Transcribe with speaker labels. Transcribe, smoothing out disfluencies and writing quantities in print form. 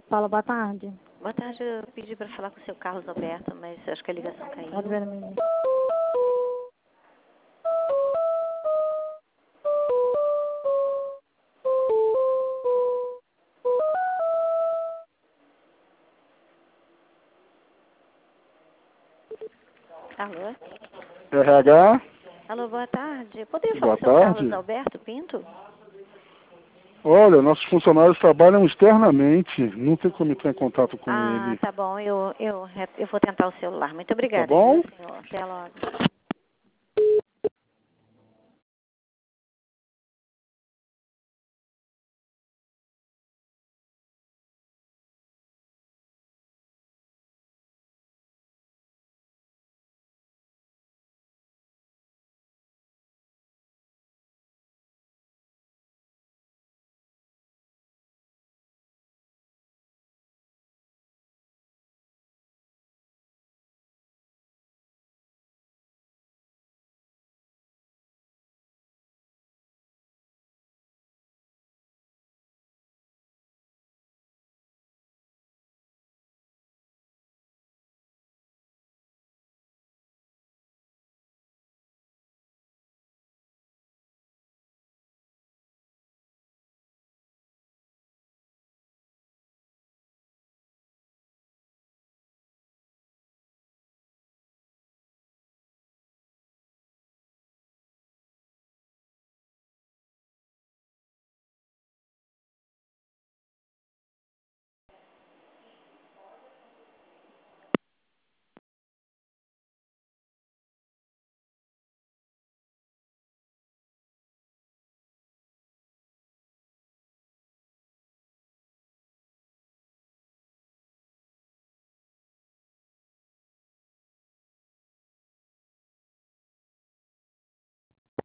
Speaker 1: Fala, boa tarde.
Speaker 2: Boa tarde, eu pedi para falar com o seu Carlos Alberto, mas acho que a ligação caiu.
Speaker 1: Pode ver no menino.
Speaker 2: Alô?
Speaker 3: RH?
Speaker 2: Alô, boa tarde. Poderia
Speaker 3: Boa
Speaker 2: falar com o seu
Speaker 3: tarde.
Speaker 2: Carlos Alberto Pinto?
Speaker 3: Olha, nossos funcionários trabalham externamente. Não tem como entrar em contato com ele.
Speaker 2: Tá bom. Eu vou tentar o celular. Muito obrigada,
Speaker 3: Tá bom?
Speaker 2: viu, senhor. Até logo.